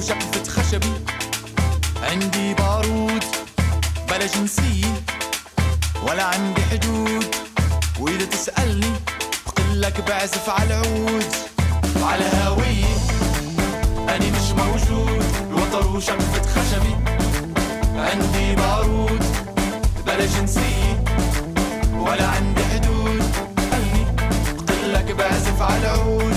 شقفة خشبي عندي بارود بلا جنسية ولا عندي حدود وإذا تسألني بقلك بعزف على العود وعلى هوية أنا مش موجود الوتر وشقفة خشبي عندي بارود بلا جنسية ولا عندي حدود قلبي بقلك بعزف على العود.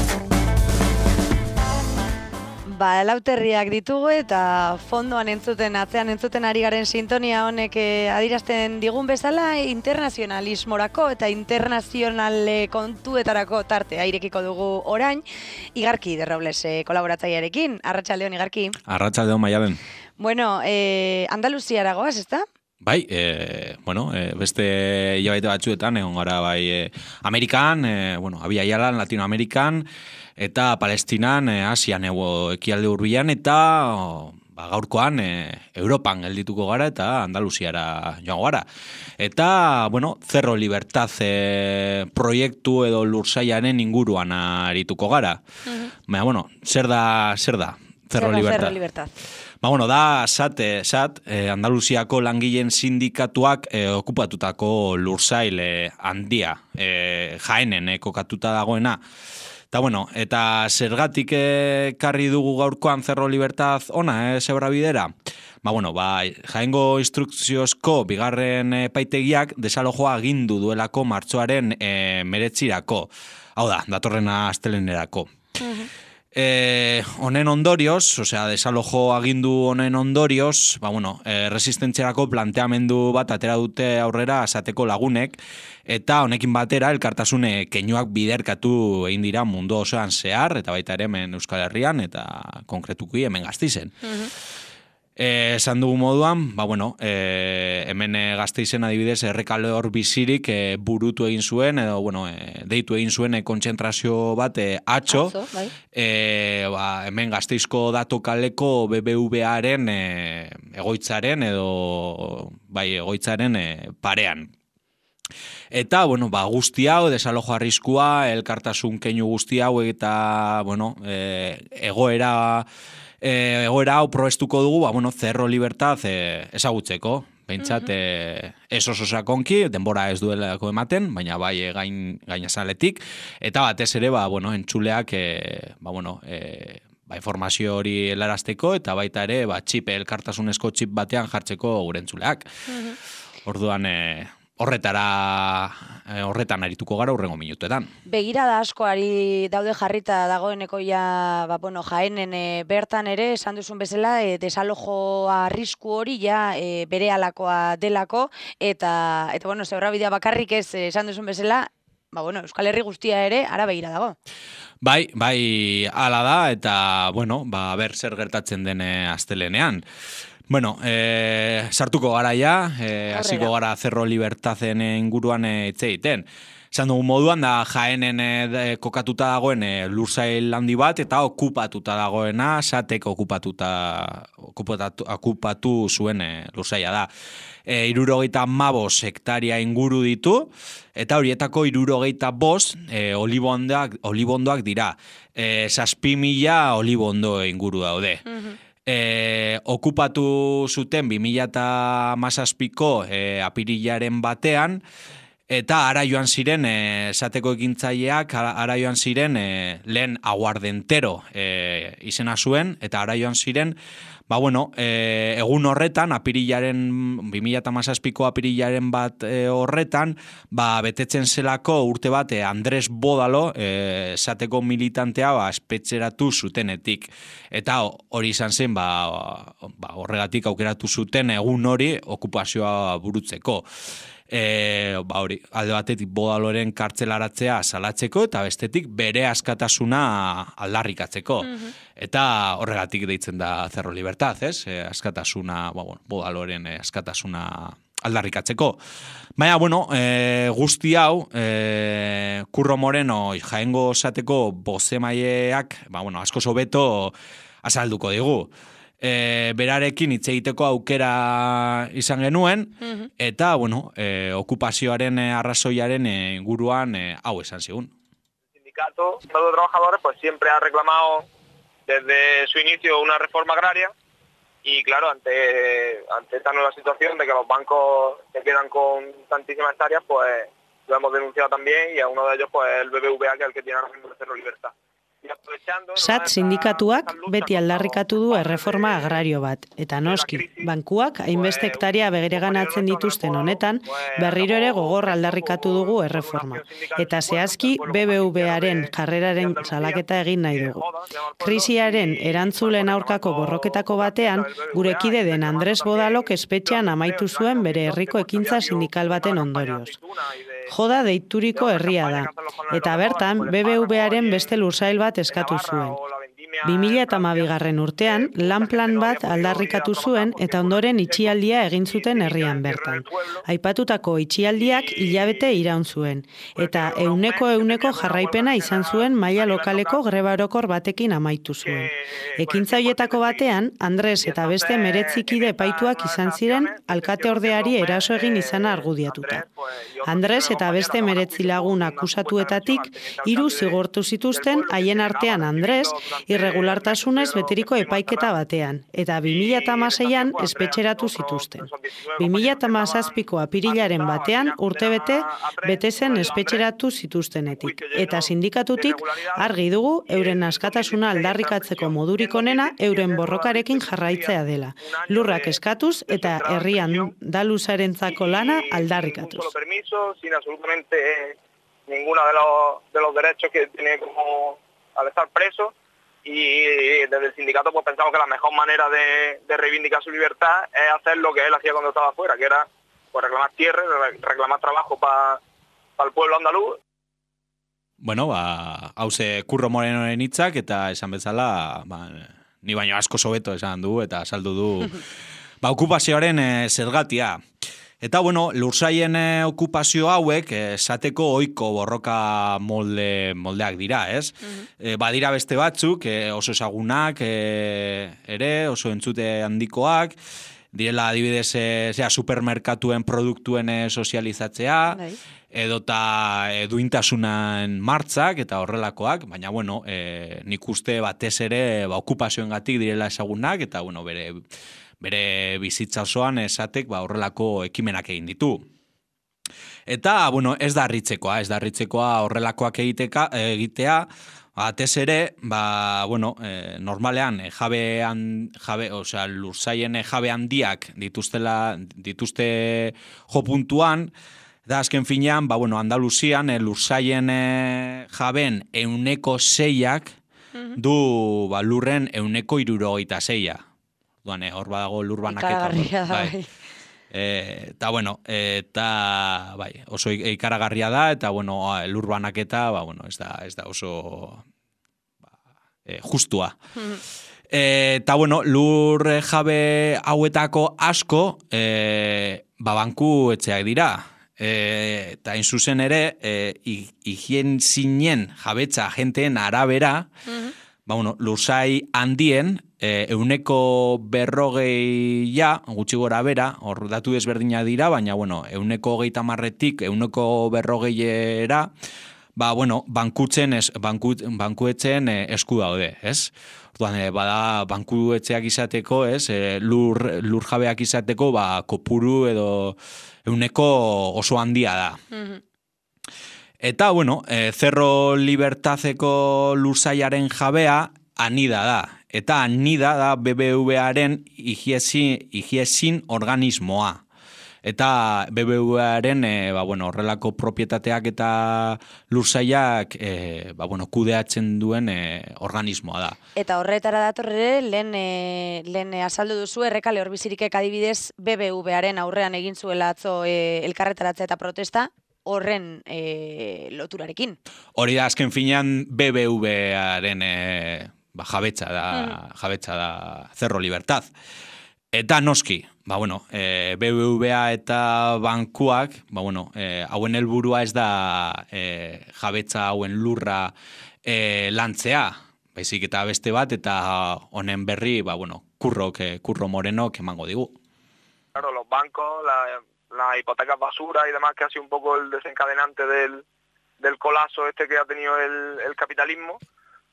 Lauterriak ditugu eta fondoan atzean entzuten ari garen sintonia honek adierazten digun bezala internazionalismorako eta internazionale kontuetarako tartea irekiko dugu orain Igarki de Robles kolaboratzailearekin. Arratsaldeon Igarki. Arratsaldeon Maialen. Bueno, Andaluziara goaz, ezta? Bai, beste hilabete batzuetan egon gara bai Amerikan, Abiaialan, Latinoamerikan, eta Palestinan, Asian ekialde hurbilan, eta gaurkoan Europan geldituko gara eta Andaluziara joango gara. Eta, Cerro Libertad proiektu edo lursaiaren inguruan arituko gara. Baina, zer da Cerro Libertad? Da SAT, Andaluziako langileen sindikatuak okupatutako lursail handia, Jaenen kokatuta dagoena. Eta zergatik karri dugu gaurkoan Cerro Libertad ona, zebra bidera? Jaengo instrukziozko bigarren epaitegiak desalojoa agindu duelako martxoaren 9-irako. Hau da, datorrena astelehenerako. Honen ondorioz, desalojo agindu honen ondorioz, resistentziarako planteamendu bat atera dute aurrera esateko lagunek, eta honekin batera elkartasune keinuak biderkatu egin dira mundu osoan zehar, eta baita ere hemen Euskal Herrian, eta konkretuki hemen Gasteizen. Esan dugu moduan, hemen Gasteizen adibidez errekale hor bizirik burutu egin zuen, edo deitu egin zuen kontzentrazio bat atxo, hemen Gasteizko datokaleko BBVA-aren egoitzaren parean. Eta, guzti hau, desalojo arriskua, elkartasun keinu guzti hau, eta, egoera hau probestuko dugu, Cerro Libertad ezagutzeko. Behintzat, ez oso sakonki, denbora ez duelako ematen, baina bai gainazaletik. Eta batez ere, entzuleak, informazio hori helarazteko, eta baita ere, elkartasunezko txip batean jartzeko gure entzuleak. Orduan, horretan arituko gara hurrengo minutuetan. Begirada askoari daude jarrita dagoeneko Jaenen bertan ere, esan duzun bezala, desalojo arrisku hori bere alakoa delako, eta zebrabidea bakarrik ez esan duzun bezala, Euskal Herri guztia ere ara begira dago. Bai, hala da, eta, ber zer gertatzen den astelehenean. Sartuko gara hasiko gara Cerro Libertaden inguruan hitz egiten. Esan dugu moduan da Jaenen kokatuta dagoen lursail handi bat eta okupatuta dagoena SATek okupatu zuen lursaila da. 75 hektaria inguru ditu eta horietako 75 olibondoak dira. 7.000 olibondo inguru daude. Okupatu zuten 2017ko apirilaren batean, eta ara joan ziren, esateko ekintzaileak, ara joan ziren lehen aguardentero izena zuen, eta ara joan ziren, egun horretan, 2017ko apirilaren bat horretan, betetzen zelako urte bat Andres Bodalo, esateko militantea, espetxeratu zutenetik. Eta hori izan zen, horregatik aukeratu zuten egun hori okupazioa burutzeko. Alde batetik Bodaloren kartzelaratzea salatzeko eta bestetik bere askatasuna aldarrikatzeko. Eta horregatik deitzen da Cerro Libertad, askatasuna, Bodaloren askatasuna aldarrikatzeko. Baina, guzti hau, Curro Moreno Jaengo esateko bozemaileak, asko hobeto azalduko digu. Berarekin hitz egiteko aukera izan genuen, eta, okupazioaren arrazoiaren inguruan hau esan zigun. El sindicato de trabajadores pues siempre ha reclamado desde su inicio una reforma agraria y claro, ante esta nueva situación de que los bancos se quedan con tantísimas hectáreas, pues lo hemos denunciado también y a uno de ellos pues el BBVA, que es el que tiene ahora mismo el Cerro Libertad. SAT sindikatuak beti aldarrikatu du erreforma agrario bat, eta noski, bankuak hainbeste hektaria begereganatzen dituzten honetan, berriro ere gogor aldarrikatu dugu erreforma. Eta zehazki BBVaren jarreraren salaketa egin nahi dugu. Krisiaren erantzulen aurkako borroketako batean, gure kide den Andres Bodalok espetxean amaitu zuen bere herriko ekintza sindikal baten ondorioz. Joda deituriko herria da, eta bertan BBVaren beste lursail bat eskatu zuen. 2012 urtean, lan plan bat aldarrikatu zuen eta ondoren itxialdia egin zuten herrian bertan. Aipatutako itxialdiak hilabete iraun zuen, eta euneko jarraipena izan zuen maila lokaleko greba orokor batekin amaitu zuen. Ekintza hoietako batean, Andres eta beste 19 kide epaituak izan ziren alkateordeari eraso egin izana argudiatuta. Andres eta beste 19 lagun akusatuetatik 3 zigortu zituzten, haien artean Andres, irregulartasunez beteriko epaiketa batean, eta 2016an espetxeratu zituzten. 2017ko apirilaren batean urtebete bete zen espetxeratu zituztenetik, eta sindikatutik argi dugu euren askatasuna aldarrikatzeko modurik onena euren borrokarekin jarraitzea dela, lurrak eskatuz eta herrian daluzarentzako lana aldarrikatuz. Sin absolutamente ninguno de los derechos que tiene como al estar preso. Y desde el sindicato pues pensamos que la mejor manera de reivindicar su libertad es hacer lo que él hacía cuando estaba afuera, que era pues reclamar tierra, reclamar trabajo para el pueblo andaluz. Bueno, hauze Curro Morenoren hitzak eta esan bezala, ni baino asko sobeto esan du eta azaldu du okupazioaren zergatia. Eta, bueno, lursaien okupazio hauek esateko ohiko borroka moldeak dira, ez? Badira beste batzuk, oso ezagunak ere, oso entzute handikoak, direla adibidez supermerkatuen produktuen sozializatzea, edota duintasunan martzak eta horrelakoak, baina, bueno, nik uste batez ere okupazioengatik direla ezagunak, eta, bueno, bere bizitza osoan esatek horrelako ekimenak egin ditu. Eta, bueno, ez da harritzekoa horrelakoak egitea, batez ere, bueno, normalean lursaien jabe handiak dituzte jo puntuan, da azken finean, bueno, Andaluzian lursaien jaben 6%ak du lurren 76%. Hor badago lur banaketa. Eta, bueno, oso ikaragarria da, eta, bueno, lur banaketa, ez da oso justua. Eta, bueno, lur jabe hauetako asko, banku etxeak dira. Eta, zuzen ere, higien zinen jabetza jenteen arabera, lursai handien, 40%, gutxi gora bera, hor datu desberdina dira, baina, 40%tik 40%era, bankuetzen esku daude, ez? Bada, bankuetxeak izateko, ez? Lur jabeak izateko, kopuru edo 40% oso handia da. Eta, Cerro Libertazeko lursaiaren jabea Anida da. Eta Anida da BBVaren higiezin organismoa. Eta BBVaren horrelako propietateak eta lursaiak kudeatzen duen organismoa da. Eta horretara datorre, lehen azaldu duzu, Errekale Orbizirikek adibidez BBVaren aurrean egin zuela atzo elkarretaratze eta protesta, horren loturarekin. Hori da, azken finean BBVaren jabetza da Cerro Libertad. Eta noski, BBVA eta bankuak, hauen helburua ez da jabetza hauen lurra lantzea, baizik eta beste bat, eta honen berri, Curro Morenok emango digu. Claro, los bancos, la hipoteca basura y demás, que ha sido un poco el desencadenante del colapso que ha tenido el capitalismo,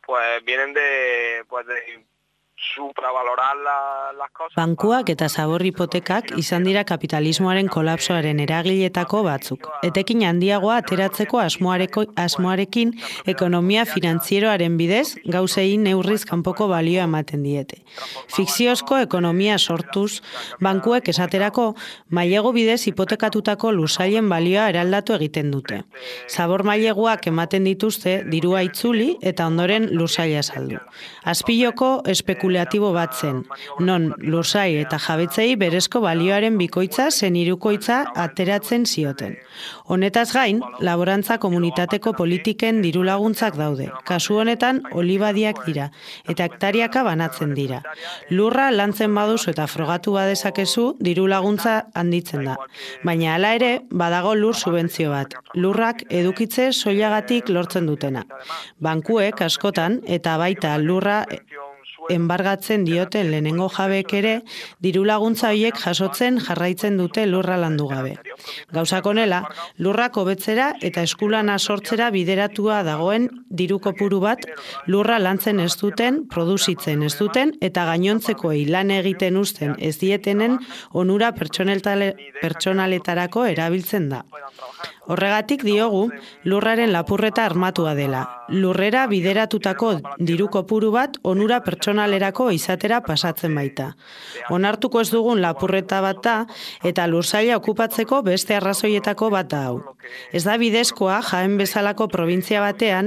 pues vienen de supravalorar las cosas. Bankuak eta zabor hipotekak izan dira kapitalismoaren kolapsoaren eragiletako batzuk. Etekin handiagoa ateratzeko asmoarekin ekonomia finantzieroaren bidez gauzei neurriz kanpoko balioa ematen diete. Fikziozko ekonomia sortuz, bankuek esaterako mailegu bidez hipotekatutako lursailen balioa eraldatu egiten dute. Zabor maileguak ematen dituzte dirua itzuli eta ondoren lursaila saldu. Azpiloko espekulatibo bat zen, non lursai eta jabetzei berezko balioaren bikoitza zen hirukoitza ateratzen zioten. Honetaz gain, laborantza komunitateko politiken dirulaguntzak daude. Kasu honetan, olibadiak dira, eta hektariaka banatzen dira. Lurra lantzen baduzu eta frogatu badezakezu, dirulaguntza handitzen da. Baina hala ere, badago lur subentzio bat. Lurrak edukitze soilagatik lortzen dutena. Bankuek askotan, eta baita lurra enbargatzen dioten lehenengo jabeek ere, dirulaguntza horiek jasotzen jarraitzen dute lurra landu gabe. Gauzak honela, lurrak hobetzera eta eskulana sortzera bideratua dagoen diru kopuru bat lurra lantzen ez duten, produzitzen ez duten eta gainontzekoei lan egiten uzten ez dietenen onura pertsonaletarako erabiltzen da. Horregatik diogu, lurraren lapurreta armatua dela. Lurrera bideratutako diru kopuru bat onura pertsonalerako izatera pasatzen baita. Onartuko ez dugun lapurreta bat da, eta lursaila okupatzeko beste arrazoietako bat da hau. Ez da bidezkoa Jaen bezalako probintzia batean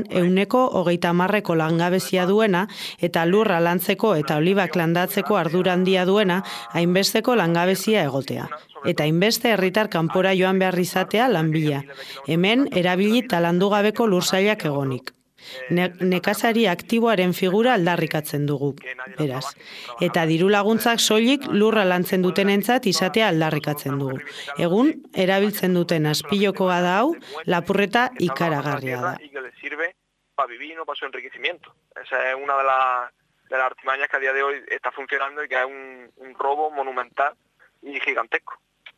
30% langabezia duena eta lurra lantzeko eta olibak landatzeko ardura handia duena hainbesteko langabezia egotea. Eta hainbeste herritar kanpora joan behar izatea lanbila. Hemen erabili talandu gabeko lursailak egonik. Nekazari aktiboaren figura aldarrikatzen dugu, beraz. Eta diru laguntzak soilik lurra lantzen dutenentzat izatea aldarrikatzen dugu. Egun, erabiltzen duten azpilokoa da hau, lapurreta ikaragarria da. Para vivir, no para su enriquecimiento. Esa es una de las artimañas que a día de hoy está funcionando y que es un robo monumental y gigantesco.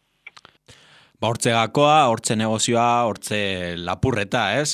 Hortze gakoa, hortze negozioa, hortze lapurreta, ez?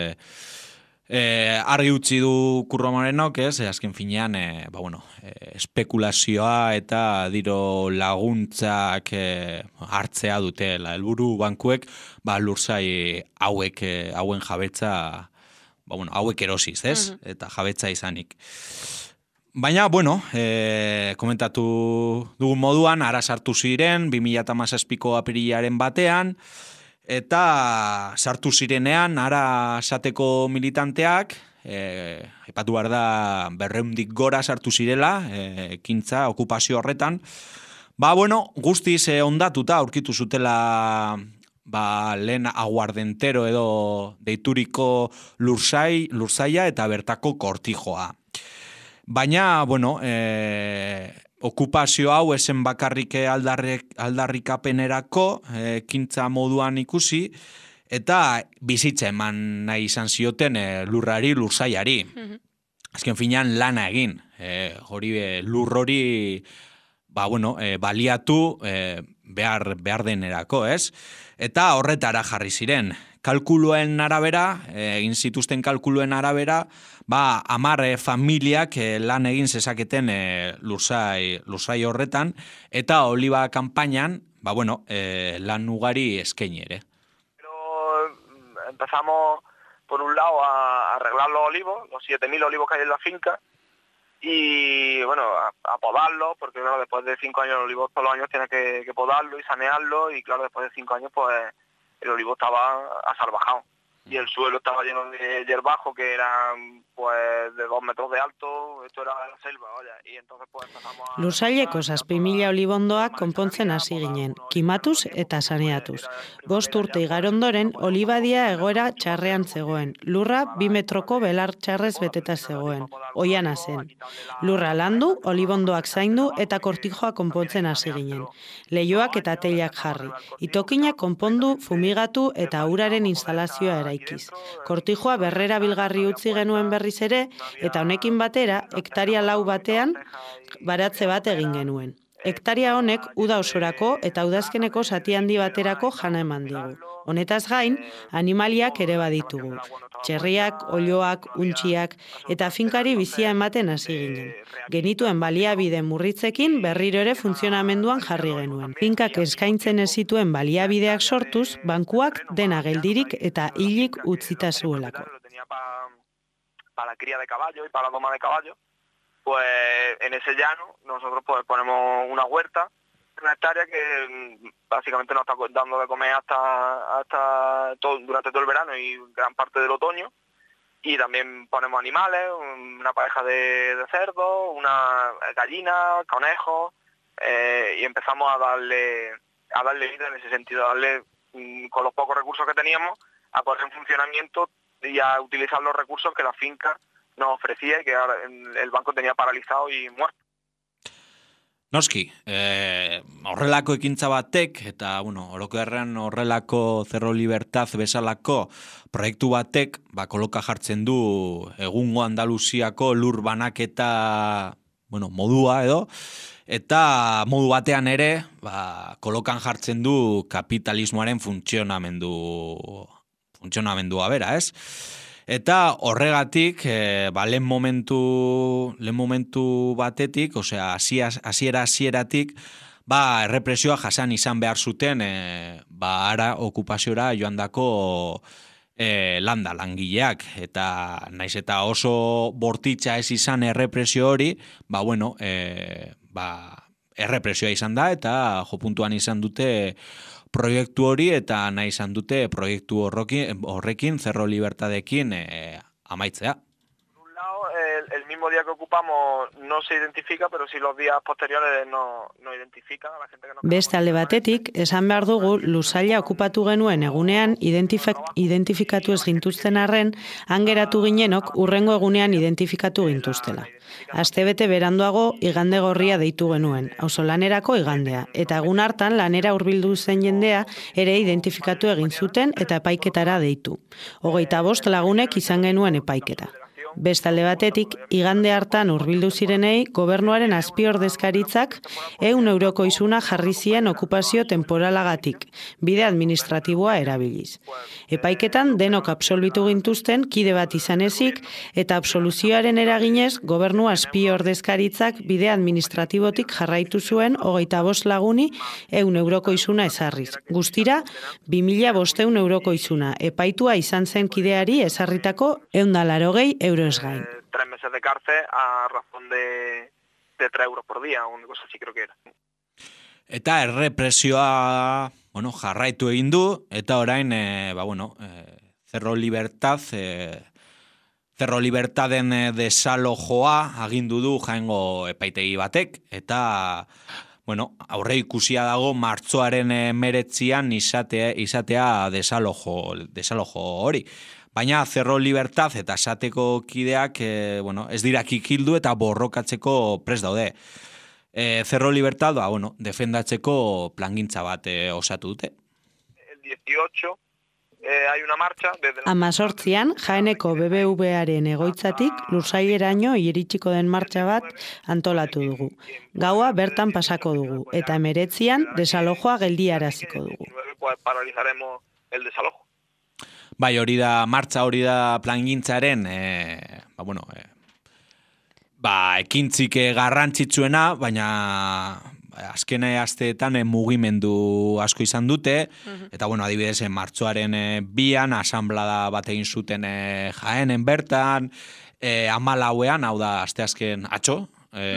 Argi utzi du Curro Morenok, ez? Azken finean, espekulazioa eta diro laguntzak hartzea dutela. Helburu bankuek, lursai hauen jabetza, hauek erosiz, ez? Eta jabetza izanik. Baina, komentatu dugun moduan, ara sartu ziren, 2017ko apirilaren batean, eta sartu zirenean, ara sateko militanteak, aipatu behar da 200 gora sartu zirela, ekintza, okupazio horretan, guztiz ondatuta aurkitu zutela lehen aguardentero edo deituriko lursaila eta bertako kortijoa. Baina, okupazio hau esen bakarrik aldarrikapenerako, ekintza moduan ikusi, eta bizitza eman nahi izan zioten lursailari. Azken finean lana egin, lur hori baliatu behar denerako, ez? Eta horretara jarri ziren. Kalkuluen arabera, egin zituzten kalkuluen arabera, 10 familiak lan egin zezaketen lursai horretan, eta oliba kanpainan, lan ugari eskaini ere. Empezamos, por un lado, a arreglar los olivos, los 7.000 olivos que hay en la finca, y a podarlos, porque después de 5 años el olivo todos los años tiene que podarlo y sanearlo, y claro, después de 5 años pues el olivo estaba asalvajado y el suelo estaba lleno de hierbajo que eran de 2 metros de alto, esto era la selva, y entonces pues empezamos a... Lursaileko 6.000 olibondoak konpontzen hasi ginen, kimatuz eta saneatuz. 5 urte igaro ondoren, olibadia egoera txarrean zegoen. Lurra 2 metroko belar txarrez beteta zegoen, oiana zen. Lurra landu, olibondoak zaindu eta kortijoa konpontzen hasi ginen. Leioak eta teilak jarri. Itokinak konpondu, fumigatu eta uraren instalazioa eraikiz. Kortijoa berrera bilgarri utzi genuen berriz ere, eta honekin batera, hektaria 4 batean, baratze bat egin genuen. hektaria honek uda osorako eta udazkeneko zati handi baterako jana eman digu. Honetaz gain, animaliak ere baditugu. Txerriak, olioak, untxiak eta finkari bizia ematen hasi ginen. Genituen baliabide murritzekin berriro ere funtzionamenduan jarri genuen. Finkak eskaintzen ez zituen baliabideak sortuz, bankuak dena geldirik eta hilik utzita zuelako. Para la cría de caballo y para la doma de caballo, pues en ese llano nosotros pues ponemos una huerta, una hectárea que básicamente nos está dando de comer durante todo el verano y gran parte del otoño, y también ponemos animales, una pareja de cerdos, una gallina, conejos, y empezamos a darle vida en ese sentido, a darle con los pocos recursos que teníamos, a poner en funcionamiento y a utilizar los recursos que la finca nos ofrecía y que ahora el banco tenía paralizado y muerto. Noski, horrelako ekintza batek, eta orokorrean horrelako Cerro Libertad bezalako proiektu batek, koloka jartzen du egungo Andaluziako lur banaketa, modua edo, eta modu batean ere, kolokan jartzen du kapitalismoaren funtzionamendua bera, ez? Eta horregatik, lehen momentu batetik, osea, hasieratik, errepresioa jasan izan behar zuten, ara okupaziora joandako langileak. Eta naiz eta oso bortitza ez izan errepresio hori, errepresioa izan da, eta jopuntuan izan dute proiektu hori, eta nahi izan dute proiektu horrekin, Cerro Libertadekin amaitzea. Por un lado, el mismo día que ocupamos no se identifica, pero sí los días posteriores no identifican a la gente que nos... Beste alde batetik, esan behar dugu, Lusaila okupatu genuen egunean identifikatu ez gintuzten arren, hangeratu ginenok urrengo egunean identifikatu gintuztela. Astebete beranduago igande gorria deitu genuen, auzolanerako igandea, eta egun hartan lanera hurbildu zen jendea ere identifikatu egin zuten eta epaiketara deitu. 25 lagunek izan genuen epaiketa. Bestalde batetik, igande hartan hurbildu zirenei gobernuaren azpiordezkaritzak 100 euroko isuna jarri zien okupazio temporalagatik, bide administratiboa erabiliz. Epaiketan denok absolbitu gintuzten kide bat izan ezik, eta absoluzioaren eraginez gobernu azpiordezkaritzak bide administratibotik jarraitu zuen 25 laguni 100 euroko isuna ezarriz. Guztira, 2.500 euroko isuna, epaitua izan zen kideari ezarritako 180 euro. 3 meses de cárcel a razón de 3 euros por día, una cosa así creo que era. Eta errepresioa, jarraitu egin du, eta orain, Cerro Libertaden desalojoa agindu du Jaengo epaitegi batek, eta aurre ikusia dago martxoaren 19an izatea desalojo hori. Baina Cerro Libertad eta esateko kideak ez dira kikildu eta borrokatzeko prest daude. Cerro Libertad, defendatzeko plangintza bat osatu dute. El 18 hay una marcha desde 18an Jaeneko BBVaren egoitzatik Lursaileraino iritsiko den martxa bat antolatu dugu. Gaua bertan pasako dugu eta 19an desalojoa geldiaraziko dugu. Pues paralizaremos el desalojo. Bai, martxa hori da plangintzaren, ekintzik garrantzitsuena, baina azken asteetan mugimendu asko izan dute, eta adibidez, martxoaren 2an asanblada bat egin zuten Jaenen bertan, 14ean, hau da, asteazken atxo,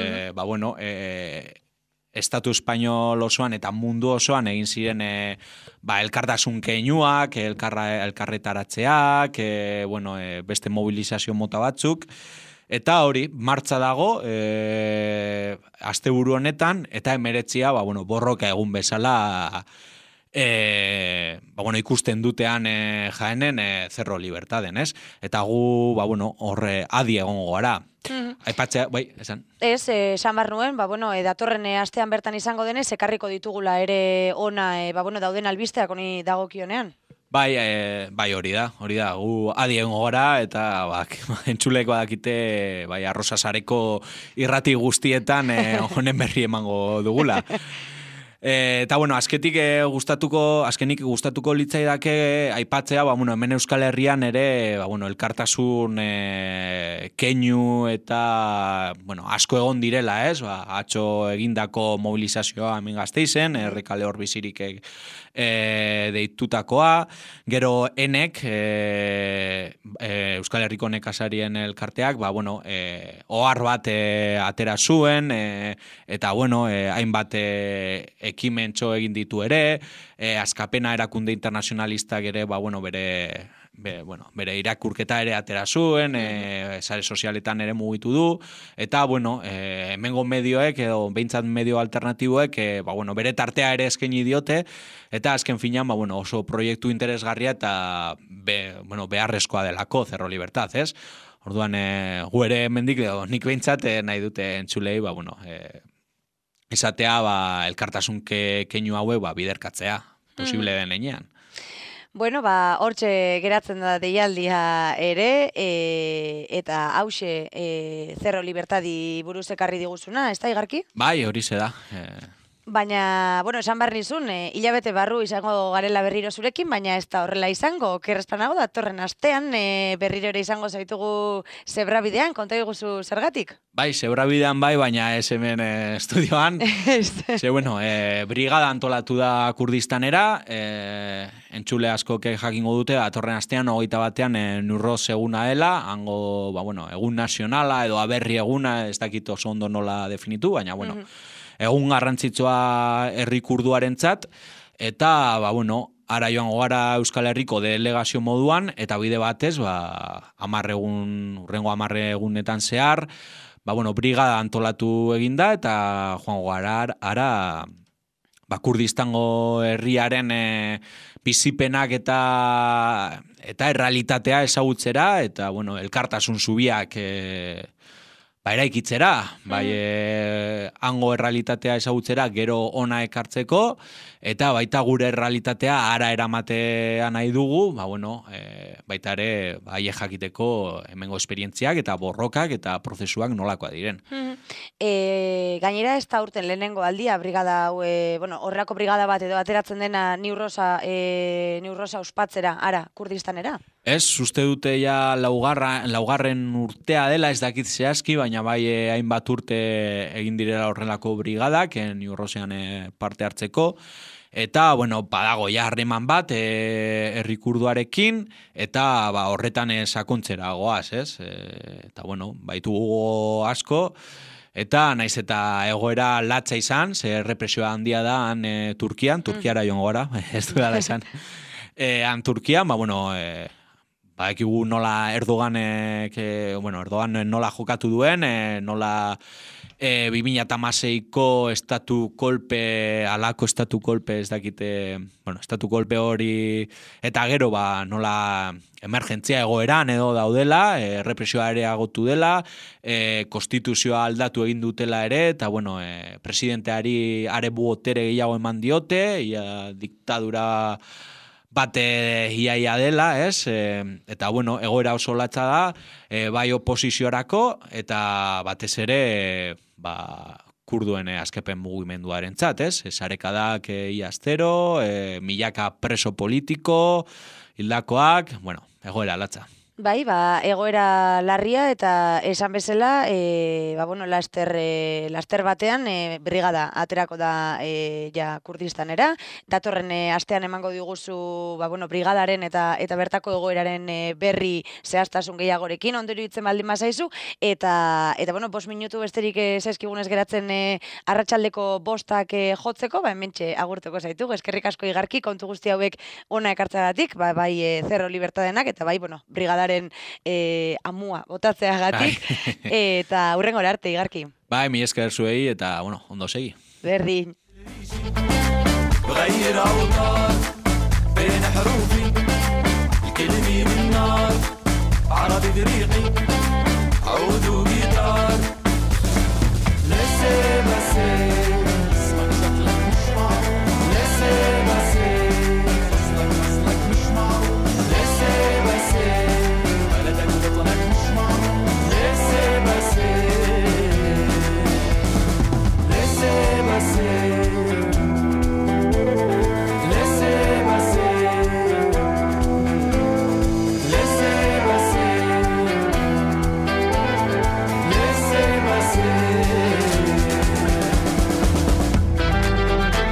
Estatu Espainol osoan eta mundu osoan egin ziren elkartasun keinuak, elkarretaratzeak, beste mobilizazio mota batzuk, eta hori, martxa dago, asteburu honetan, eta 19a, borroka egun bezala, ikusten dutean Jaenen Cerro Libertaden, ez? Eta gu, horre adi egongo gara. Aipatzea, esan? Ez, esan bar nuen, datorren astean bertan izango denez, ekarriko ditugula ere ona, dauden albisteak honi dagokionean. Bai, hori da, gu adi egongo gara, eta entzuleko dakite, arrosasareko irrati guztietan honen berri emango dugula. Eta bueno, azkenik gustatuko litzaidake aipatzea, hemen Euskal Herrian ere, elkartasun keinu eta asko egon direla, ez? Atzo egindako mobilizazioa hemen Gasteizen, Herrikale hor bizirik deitutakoa, gero enek Euskal Herriko nekazarien elkarteak, ohar bat atera zuen, eta hainbat ekimentxo egin ditu ere, Askapena erakunde internazionalistak ere, bere irakurketa ere atera zuen, sare sozialetan ere mugitu du, eta, hemengo medioek, edo behintzat medio alternatiboek, bere tartea ere eskaini diote, eta azken finean, oso proiektu interesgarria eta beharrezkoa delako, Cerro Libertad, ez? Orduan, gu ere mendik, nik behintzat nahi dute entzulei, esatea, elkartasun keinu hauek biderkatzea, posible den enean. Bueno, hortxe geratzen da deialdia ere, eta hause Cerro Libertadi buruz ekarri diguzuna, ez da, Igarki? Bai, hori ze da. Baina, esan behar nizun, hilabete barru izango garela berriro zurekin, baina ez da horrela izango, kerrezpanago datorren astean, berriro ere izango zaitugu Zebrabidean, konta iguzu zergatik? Bai, Zebrabidean baina ez hemen estudioan. Brigada antolatu da Kurdistanera, entzule asko jakingo dute, datorren astean, 21ean, Nurroz eguna dela, hango, egun nazionala, edo aberri eguna, ez dakit oso ondo nola definitu, baina, egun garrantzitsua herri kurduarentzat, eta, ara joango gara Euskal Herriko delegazio moduan, eta bide batez, urrengo 10 egunetan zehar, brigada antolatu eginda, eta joango gara, ara, Kurdistango herriaren bizipenak eta errealitatea ezagutzera, eta, elkartasun zubiak eraikitzera, hango errealitatea ezagutzera gero ona ekartzeko, eta baita gure errealitatea ara eramatea nahi dugu, baita ere jakiteko hemengo esperientziak eta borrokak eta prozesuak nolakoa diren. Gainera ez da urten lehenengo aldia, brigada hau, horrelako brigada bat edo ateratzen dena Nurroza ospatzera, ara, Kurdistanera? Ez, uste dute ja laugarren urtea dela, ez dakit zehazki, baina hainbat urte egin direla horrelako brigadak, Nurrozean parte hartzeko, eta, badago ja harreman bat herri kurduarekin, eta horretan sakontzera goaz, ez? Eta, baitugu asko, eta naiz eta egoera latza izan, ze represioa handia da Turkiara joango gara, ez du dala izan. Turkian, ekigu nola Erdogan nola jokatu duen, nola 2016ko estatu kolpe, alako estatu kolpe, ez dakite, estatu kolpe hori, eta gero nola emergentzia egoeran edo daudela, represioa ere agotu dela, konstituzioa aldatu egin dutela ere, eta presidenteari are botere gehiago eman diote, diktadura bate iaia dela, ez? Eta, egoera oso latza da, bai oposiziorako, eta batez ere, kurduen askepen mugimenduaren txat, ez? Sarekadak iaztero, milaka preso politiko, hildakoak, egoera latza. Bai, egoera larria eta esan bezala, laster batean brigada aterako da Kurdistanera. Datorren astean emango diguzu brigadaren eta bertako egoeraren berri zehaztasun gehiagorekin, ondorio itzen baldin bazaizu, eta 5 minutu besterik zaizkigunez geratzen arratsaldeko 5 jotzeko, hementxe agurtuko zaitugu, eskerrik asko Igarki, kontu guzti hauek ona ekartzagatik, bai Cerro Libertadenak, eta bai, brigadaren amua botatzeagatik, eta hurrengora arte, Igarki. Bai, mi esker zuei, eta, ondo segi. Berdin. بغير أوتار بين حروفي الكلمي بالنار عربي بريقي عود وجيتار